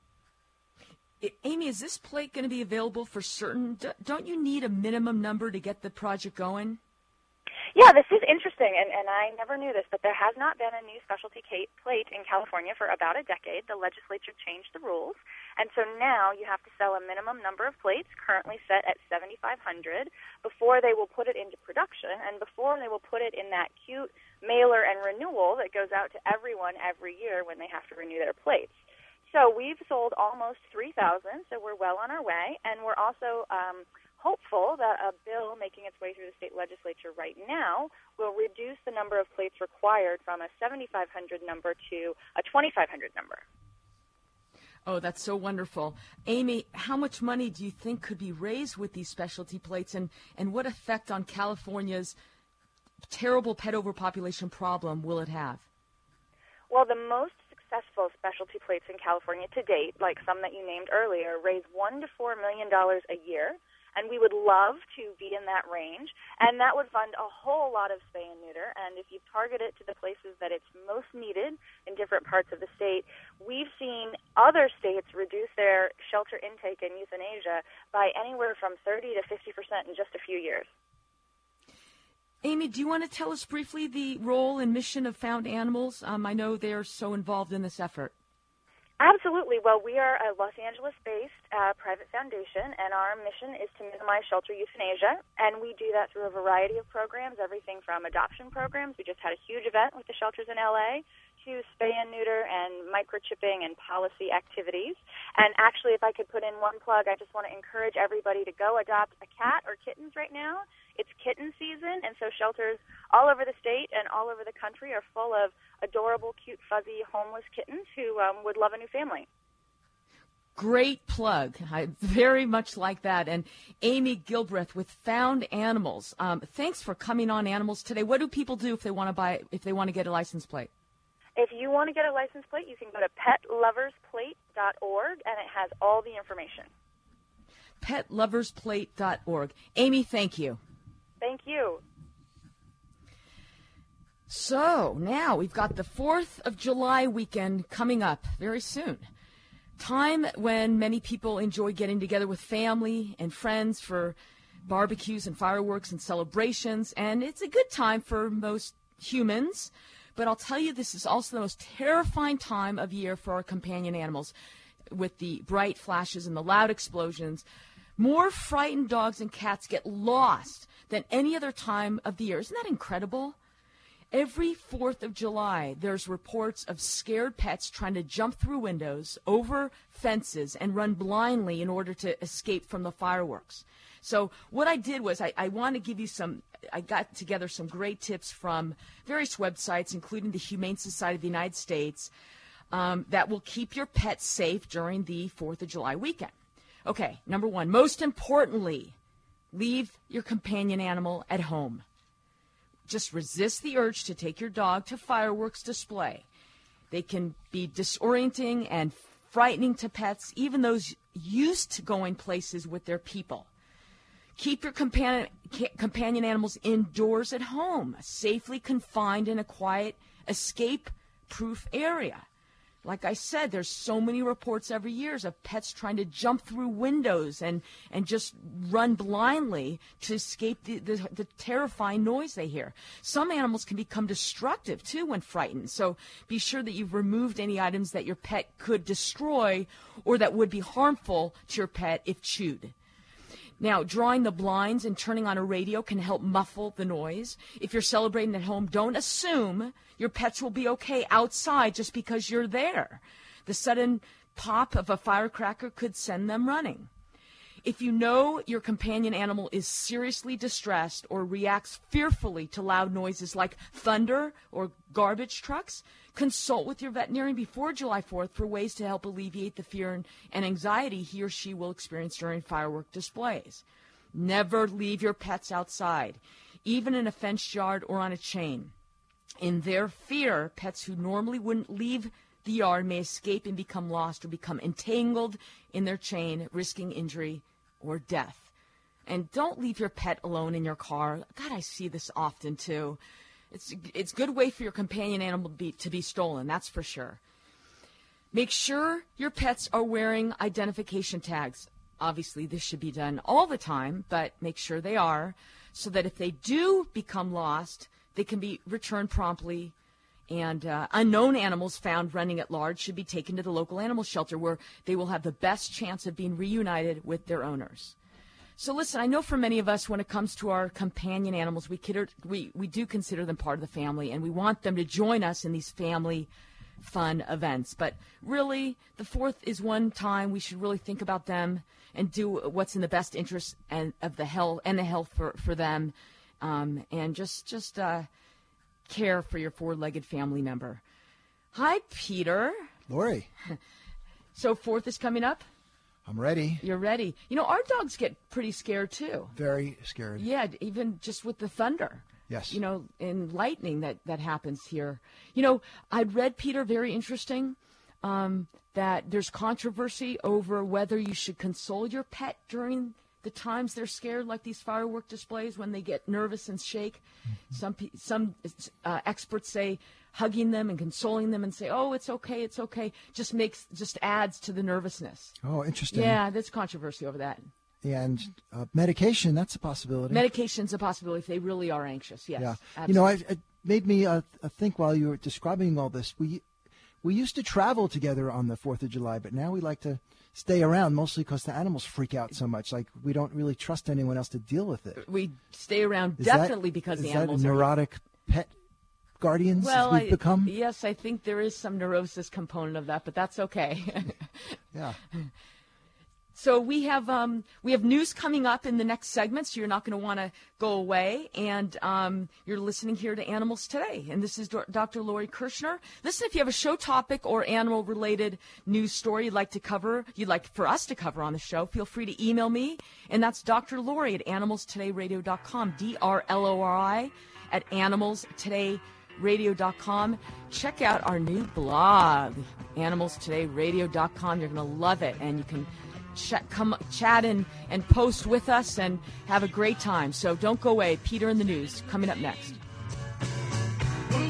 Amy, is this plate going to be available for certain? Don't you need a minimum number to get the project going? Yeah, this is interesting, and, and I never knew this, but there has not been a new specialty plate in California for about a decade. The legislature changed the rules, and so now you have to sell a minimum number of plates, currently set at seventy-five hundred, before they will put it into production, and before they will put it in that cute mailer and renewal that goes out to everyone every year when they have to renew their plates. So we've sold almost three thousand, so we're well on our way, and we're also um, hopeful that a bill making its way through the state legislature right now will reduce the number of plates required from a seventy-five hundred number to a twenty-five hundred number. Oh, that's so wonderful. Amy, how much money do you think could be raised with these specialty plates, and, and what effect on California's terrible pet overpopulation problem will it have? Well, the most successful specialty plates in California to date, like some that you named earlier, raise one to four million dollars a year, and we would love to be in that range, and that would fund a whole lot of spay and neuter. And if you target it to the places that it's most needed in different parts of the state, we've seen other states reduce their shelter intake in euthanasia by anywhere from thirty to fifty percent in just a few years. Amy, do you want to tell us briefly the role and mission of Found Animals? Um, I know they're so involved in this effort. Absolutely. Well, we are a Los Angeles-based uh, private foundation, and our mission is to minimize shelter euthanasia, and we do that through a variety of programs, everything from adoption programs. We just had a huge event with the shelters in L A, to spay and neuter and microchipping and policy activities. And actually, if I could put in one plug, I just want to encourage everybody to go adopt a cat or kittens right now. It's kitten season, and so shelters all over the state and all over the country are full of adorable, cute, fuzzy, homeless kittens who um, would love a new family. Great plug. I very much like that. And Amy Gilbreth with Found Animals. Um, thanks for coming on Animals today. What do people do if they want to buy, if they want to get a license plate? If you want to get a license plate, you can go to pet lovers plate dot org, and it has all the information. pet lovers plate dot org. Amy, thank you. Thank you. So now we've got the fourth of July weekend coming up very soon. Time when many people enjoy getting together with family and friends for barbecues and fireworks and celebrations, and it's a good time for most humans. But I'll tell you, this is also the most terrifying time of year for our companion animals, with the bright flashes and the loud explosions. More frightened dogs and cats get lost than any other time of the year. Isn't that incredible? Every fourth of July, there's reports of scared pets trying to jump through windows, over fences, and run blindly in order to escape from the fireworks. So what I did was I, I want to give you some, I got together some great tips from various websites, including the Humane Society of the United States, um, that will keep your pet safe during the fourth of July weekend. Okay, number one, most importantly, leave your companion animal at home. Just resist the urge to take your dog to fireworks display. They can be disorienting and frightening to pets, even those used to going places with their people. Keep your companion, companion animals indoors at home, safely confined in a quiet, escape-proof area. Like I said, there's so many reports every year of pets trying to jump through windows and, and just run blindly to escape the, the, the terrifying noise they hear. Some animals can become destructive, too, when frightened. So be sure that you've removed any items that your pet could destroy or that would be harmful to your pet if chewed. Now, drawing the blinds and turning on a radio can help muffle the noise. If you're celebrating at home, don't assume your pets will be okay outside just because you're there. The sudden pop of a firecracker could send them running. If you know your companion animal is seriously distressed or reacts fearfully to loud noises like thunder or garbage trucks, consult with your veterinarian before July fourth for ways to help alleviate the fear and, and anxiety he or she will experience during firework displays. Never leave your pets outside, even in a fenced yard or on a chain. In their fear, pets who normally wouldn't leave the yard may escape and become lost or become entangled in their chain, risking injury or death. And don't leave your pet alone in your car. God, I see this often, too. It's it's a good way for your companion animal to be, to be stolen, that's for sure. Make sure your pets are wearing identification tags. Obviously, this should be done all the time, but make sure they are, so that if they do become lost, they can be returned promptly. And uh, unknown animals found running at large should be taken to the local animal shelter, where they will have the best chance of being reunited with their owners. So listen, I know for many of us, when it comes to our companion animals, we, kidder, we, we do consider them part of the family, and we want them to join us in these family fun events. But really, the fourth is one time we should really think about them and do what's in the best interest and of the health and the health for, for them, um, and just just uh, care for your four-legged family member. Hi, Peter. Lori. So fourth is coming up? I'm ready. You're ready. You know, our dogs get pretty scared, too. Very scared. Yeah, even just with the thunder. Yes. You know, and lightning that, that happens here. You know, I'd read, Peter, very interesting, um, that there's controversy over whether you should console your pet during the times they're scared, like these firework displays, when they get nervous and shake. Mm-hmm. Some pe- some uh, experts say hugging them and consoling them and say, oh, it's okay, it's okay, just makes just adds to the nervousness. Oh, interesting. Yeah, there's controversy over that. And uh, medication, that's a possibility. Medication's a possibility if they really are anxious, yes. Yeah. Absolutely. You know, I, it made me uh, think while you were describing all this, we we used to travel together on the fourth of July, but now we like to stay around, mostly because the animals freak out so much. Like, we don't really trust anyone else to deal with it. We stay around is definitely that, because the is animals that a neurotic are... pet guardians well, we've I, become? Yes, I think there is some neurosis component of that, but that's okay. Yeah. So we have um, we have news coming up in the next segment, so you're not going to want to go away. And um, you're listening here to Animals Today. And this is Doctor Lori Kirshner. Listen, if you have a show topic or animal-related news story you'd like to cover, you'd like for us to cover on the show, feel free to email me. And that's Doctor Lori at animals today radio dot com, D R L O R I at animals today radio dot com. Check out our new blog, animals today radio dot com. You're going to love it, and you can Ch- come chat and, and post with us and have a great time. So don't go away. Peter in the News coming up next.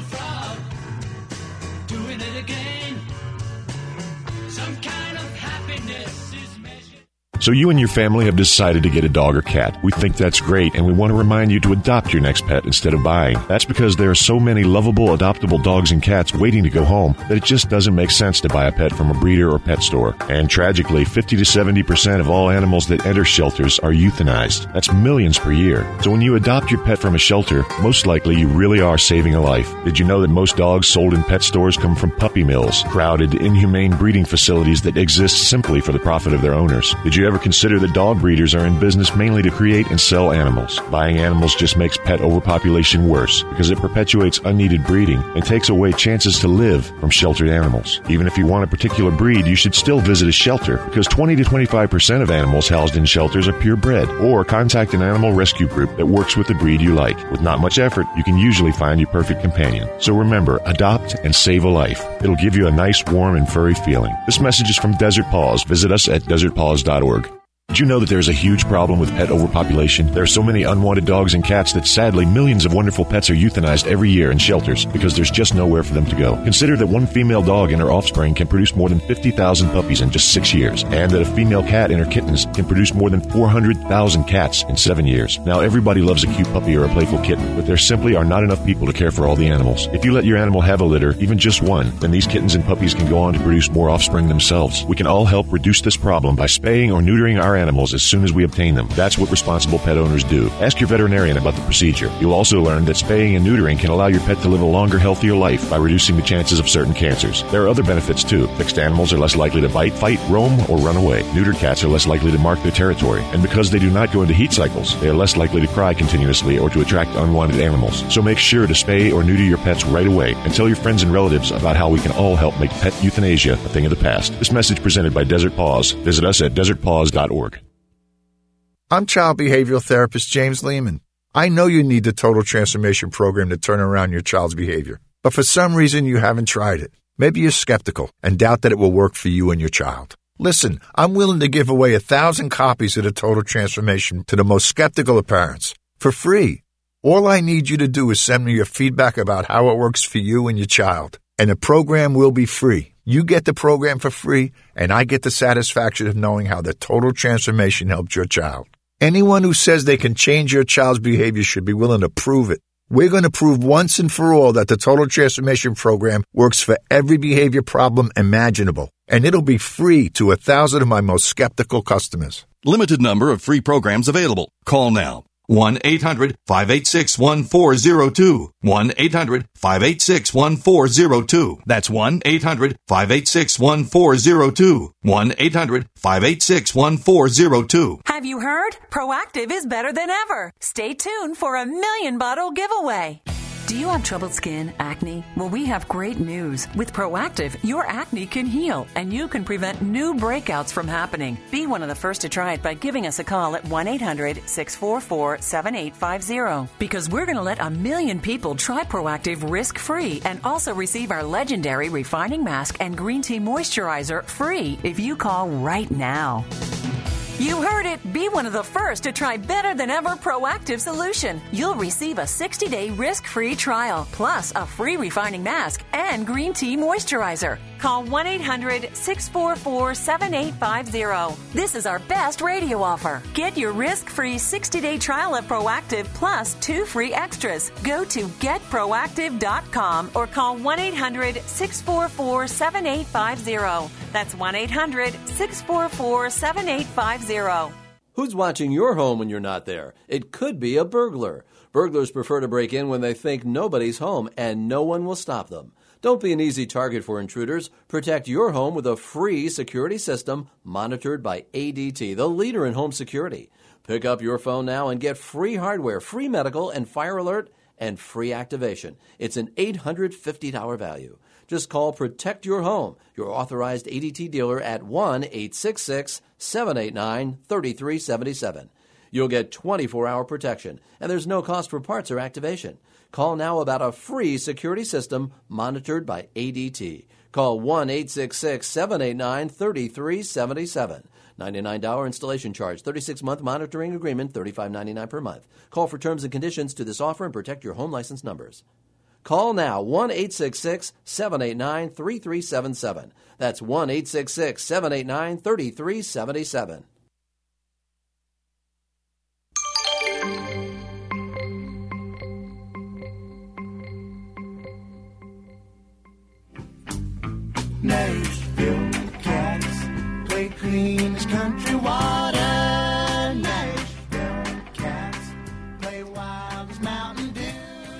So you and your family have decided to get a dog or cat. We think that's great, and we want to remind you to adopt your next pet instead of buying. That's because there are so many lovable, adoptable dogs and cats waiting to go home that it just doesn't make sense to buy a pet from a breeder or pet store. And tragically, fifty to seventy percent of all animals that enter shelters are euthanized. That's millions per year. So when you adopt your pet from a shelter, most likely you really are saving a life. Did you know that most dogs sold in pet stores come from puppy mills, crowded, inhumane breeding facilities that exist simply for the profit of their owners? Did you ever consider that dog breeders are in business mainly to create and sell animals? Buying animals just makes pet overpopulation worse because it perpetuates unneeded breeding and takes away chances to live from sheltered animals. Even if you want a particular breed, you should still visit a shelter because twenty to twenty-five percent of animals housed in shelters are purebred. Or contact an animal rescue group that works with the breed you like. With not much effort, you can usually find your perfect companion. So remember, adopt and save a life. It'll give you a nice, warm, and furry feeling. This message is from Desert Paws. Visit us at desert paws dot org. Did you know that there's a huge problem with pet overpopulation? There are so many unwanted dogs and cats that sadly millions of wonderful pets are euthanized every year in shelters because there's just nowhere for them to go. Consider that one female dog and her offspring can produce more than fifty thousand puppies in just six years, and that a female cat and her kittens can produce more than four hundred thousand cats in seven years. Now, everybody loves a cute puppy or a playful kitten, but there simply are not enough people to care for all the animals. If you let your animal have a litter, even just one, then these kittens and puppies can go on to produce more offspring themselves. We can all help reduce this problem by spaying or neutering our animals as soon as we obtain them. That's what responsible pet owners do. Ask your veterinarian about the procedure. You'll also learn that spaying and neutering can allow your pet to live a longer, healthier life by reducing the chances of certain cancers. There are other benefits too. Fixed animals are less likely to bite, fight, roam, or run away. Neutered cats are less likely to mark their territory. And because they do not go into heat cycles, they are less likely to cry continuously or to attract unwanted animals. So make sure to spay or neuter your pets right away and tell your friends and relatives about how we can all help make pet euthanasia a thing of the past. This message presented by Desert Paws. Visit us at desert paws dot org. I'm child behavioral therapist James Lehman. I know you need the Total Transformation Program to turn around your child's behavior, but for some reason you haven't tried it. Maybe you're skeptical and doubt that it will work for you and your child. Listen, I'm willing to give away a thousand copies of the Total Transformation to the most skeptical of parents for free. All I need you to do is send me your feedback about how it works for you and your child, and the program will be free. You get the program for free, and I get the satisfaction of knowing how the Total Transformation helped your child. Anyone who says they can change your child's behavior should be willing to prove it. We're going to prove once and for all that the Total Transformation Program works for every behavior problem imaginable, and it'll be free to a thousand of my most skeptical customers. Limited number of free programs available. Call now. one eight hundred five eight six one four zero two. one eight hundred five eight six one four zero two. That's one eight hundred five eight six one four zero two. one eight hundred five eight six one four zero two. Have you heard? Proactiv is better than ever. Stay tuned for a million bottle giveaway. Do you have troubled skin, acne? Well, we have great news. With Proactiv, your acne can heal, and you can prevent new breakouts from happening. Be one of the first to try it by giving us a call at one eight hundred six four four seven eight five zero. Because we're going to let a million people try Proactiv risk-free and also receive our legendary refining mask and green tea moisturizer free if you call right now. You heard it. Be one of the first to try better than ever Proactiv solution. You'll receive a sixty-day risk-free trial, plus a free refining mask and green tea moisturizer. Call one eight hundred six four four seven eight five zero. This is our best radio offer. Get your risk-free sixty-day trial of Proactiv plus two free extras. Go to get proactiv dot com or call one eight hundred six four four seven eight five zero. That's one eight hundred six four four seven eight five zero. Who's watching your home when you're not there? It could be a burglar. Burglars prefer to break in when they think nobody's home, and no one will stop them. Don't be an easy target for intruders. Protect your home with a free security system monitored by A D T, the leader in home security. Pick up your phone now and get free hardware, free medical and fire alert, and free activation. It's an eight hundred fifty dollars value. Just call Protect Your Home, your authorized A D T dealer at one eight six six seven eight nine three three seven seven. You'll get twenty-four hour protection, and there's no cost for parts or activation. Call now about a free security system monitored by A D T. Call one eight six six seven eight nine three three seven seven. ninety-nine dollars installation charge, thirty-six month monitoring agreement, thirty-five ninety-nine per month. Call for terms and conditions to this offer and protect your home license numbers. Call now, one eight six six seven eight nine three three seven seven. That's one eight six six seven eight nine three three seven seven. Nashville cats play clean as country water. Nashville cats play wild as Mountain Dew.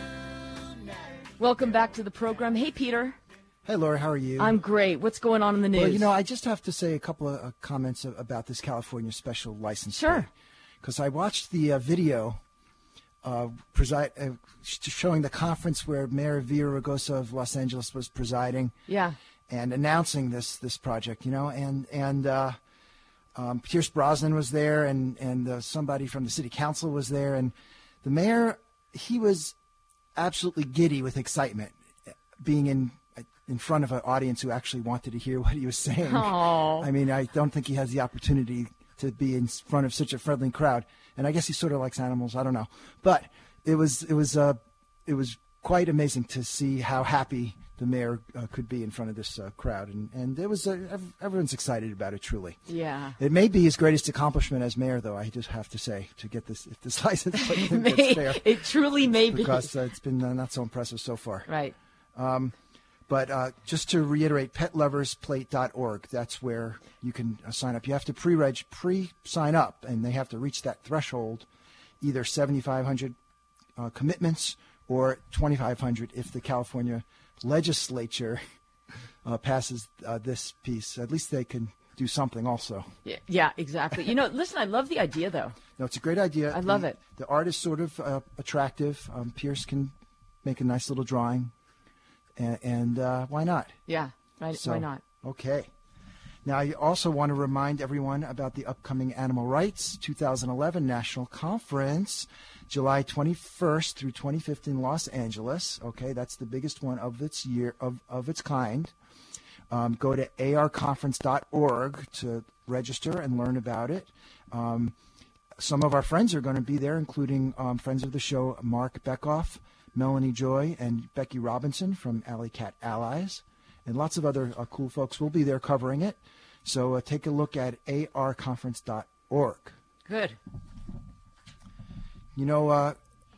Welcome back to the program. Hey, Peter. Hey, Laura, how are you? I'm great. What's going on in the news? Well, you know, I just have to say a couple of uh, comments of, about this California special license. Sure. Because I watched the uh, video uh, preside, uh, showing the conference where Mayor Villaraigosa of Los Angeles was presiding. Yeah. And announcing this this project, you know, and and uh, um, Pierce Brosnan was there, and and uh, somebody from the city council was there, and the mayor, he was absolutely giddy with excitement, being in. in front of an audience who actually wanted to hear what he was saying. Aww. I mean, I don't think he has the opportunity to be in front of such a friendly crowd. And I guess he sort of likes animals. I don't know. But it was it was uh, it was quite amazing to see how happy the mayor uh, could be in front of this uh, crowd. And, and it was uh, everyone's excited about it, truly. Yeah. It may be his greatest accomplishment as mayor, though, I just have to say, to get this, if this license plate It may- gets there. it truly may be. Because uh, it's been uh, not so impressive so far. Right. Um, But uh, just to reiterate, pet lovers plate dot org, that's where you can uh, sign up. You have to pre-reg, pre-sign up, and they have to reach that threshold, either seventy-five hundred uh, commitments or twenty-five hundred if the California legislature uh, passes uh, this piece. At least they can do something also. Yeah, yeah, exactly. You know, listen, I love the idea, though. No, it's a great idea. I love the, it. The art is sort of uh, attractive. Um, Pierce can make a nice little drawing. And, and uh, why not? Yeah, right. So, why not? Okay. Now, I also want to remind everyone about the upcoming Animal Rights two thousand eleven National Conference, July twenty-first through twenty-fifth in Los Angeles. Okay, that's the biggest one of its year of, of its kind. Um, go to a r conference dot org to register and learn about it. Um, some of our friends are going to be there, including um, friends of the show, Mark Beckoff, Melanie Joy, and Becky Robinson from Alley Cat Allies, and lots of other uh, cool folks will be there covering it. So uh, take a look at a r conference dot org. Good. You know, uh,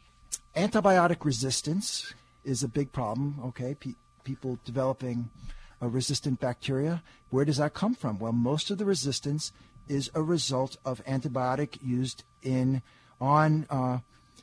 antibiotic resistance is a big problem, okay? Pe- people developing a resistant bacteria. Where does that come from? Well, most of the resistance is a result of antibiotic used in on uh,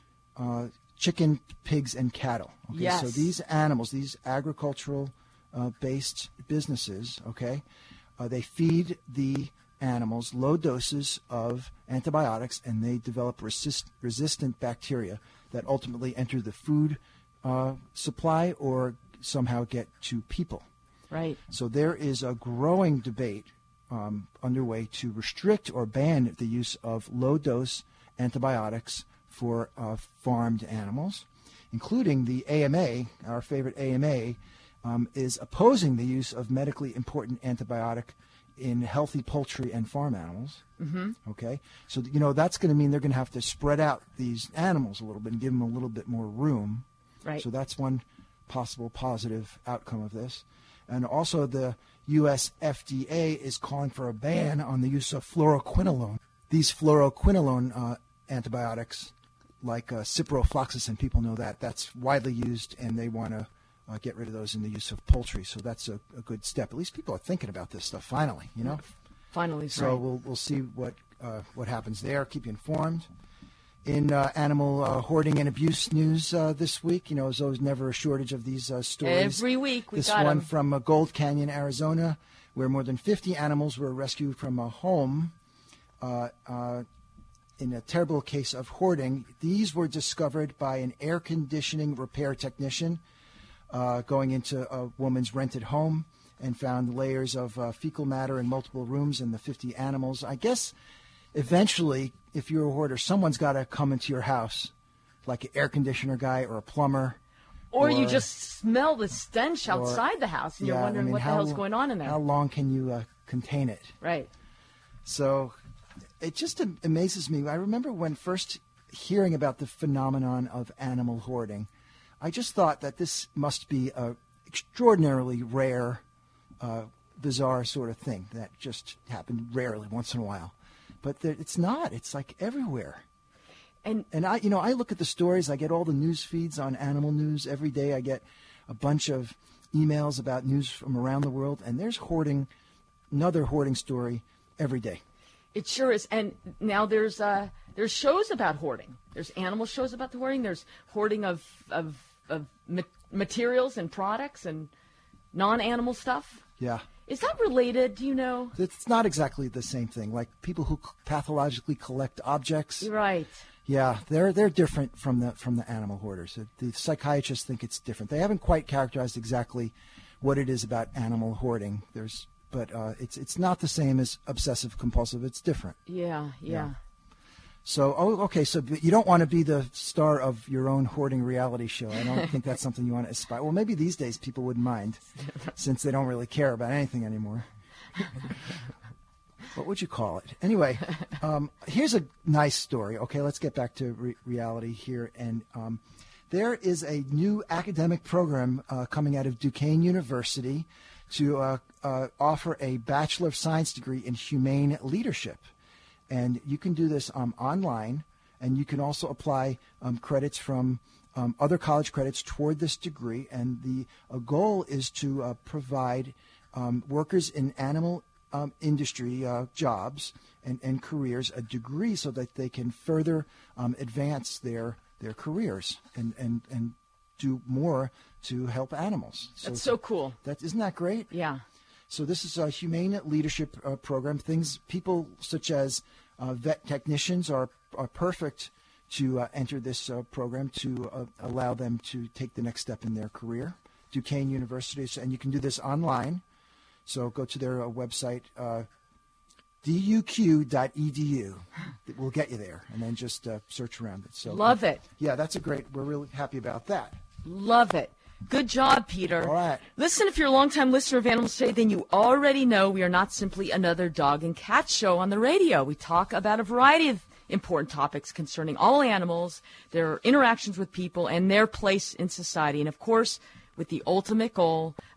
uh, chicken, pigs, and cattle. Okay? Yes. So these animals, these agricultural uh, based businesses, okay, uh, they feed the animals low doses of antibiotics, and they develop resist- resistant bacteria that ultimately enter the food uh, supply or somehow get to people. Right. So there is a growing debate um, underway to restrict or ban the use of low-dose antibiotics for uh, farmed animals, including the A M A, our favorite A M A, um, is opposing the use of medically important antibiotic in healthy poultry and farm animals. Mm-hmm. Okay, so you know that's going to mean they're going to have to spread out these animals a little bit and give them a little bit more room. Right. So that's one possible positive outcome of this. And also the U S F D A is calling for a ban on the use of fluoroquinolone. These fluoroquinolone uh, antibiotics, like uh, ciprofloxacin, people know that. That's widely used, and they want to uh, get rid of those in the use of poultry. So that's a, a good step. At least people are thinking about this stuff finally, you know? Finally, So right. we'll we'll see what uh, what happens there. Keep you informed. In uh, animal uh, hoarding and abuse news uh, this week, you know, there's always never a shortage of these uh, stories. Every week we this got one 'em. from uh, Gold Canyon, Arizona, where more than fifty animals were rescued from a home uh, uh, in a terrible case of hoarding. These were discovered by an air conditioning repair technician uh, going into a woman's rented home and found layers of uh, fecal matter in multiple rooms in the fifty animals. I guess eventually, if you're a hoarder, someone's got to come into your house, like an air conditioner guy or a plumber. Or, you just smell the stench or- outside the house, and you're yeah, I wondering mean, what the how- hell's going on in there. How long can you uh, contain it? Right. So it just am- amazes me. I remember when first hearing about the phenomenon of animal hoarding, I just thought that this must be a extraordinarily rare, uh, bizarre sort of thing that just happened rarely, once in a while. But there, it's not. It's like everywhere. And and I, you know, I look at the stories. I get all the news feeds on animal news every day. I get a bunch of emails about news from around the world, and there's hoarding, another hoarding story every day. It sure is. And now there's uh, there's shows about hoarding. There's animal shows about the hoarding. There's hoarding of of, of ma- materials and products and non-animal stuff. Yeah. Is that related? Do you know? It's not exactly the same thing. Like people who pathologically collect objects. Right. Yeah, they're they're different from the from the animal hoarders. The psychiatrists think it's different. They haven't quite characterized exactly what it is about animal hoarding. There's, but uh, it's it's not the same as obsessive compulsive. It's different. Yeah, yeah. yeah. So, oh, okay. So you don't want to be the star of your own hoarding reality show. I don't think that's something you want to aspire. Well, maybe these days people wouldn't mind, since they don't really care about anything anymore. What would you call it? Anyway, um, here's a nice story. Okay, let's get back to re- reality here. And um, there is a new academic program uh, coming out of Duquesne University to uh, uh, offer a Bachelor of Science degree in Humane Leadership. And you can do this um, online, and you can also apply um, credits from um, other college credits toward this degree. And the uh, goal is to uh, provide um, workers in animal um, industry uh, jobs and, and careers a degree so that they can further um, advance their their careers and, and, and do more to help animals. So That's so cool. That, isn't that great? Yeah. So this is a humane leadership uh, program. Things, people such as uh, vet technicians are are perfect to uh, enter this uh, program to uh, allow them to take the next step in their career. Duquesne University, and you can do this online. So go to their uh, website, uh, D U Q dot E D U. It will get you there, and then just uh, search around it. So love it. Yeah, that's a great. We're really happy about that. Love it. Good job, Peter. All right. Listen, if you're a longtime listener of Animals Today, then you already know we are not simply another dog and cat show on the radio. We talk about a variety of important topics concerning all animals, their interactions with people, and their place in society. And, of course, with the ultimate goal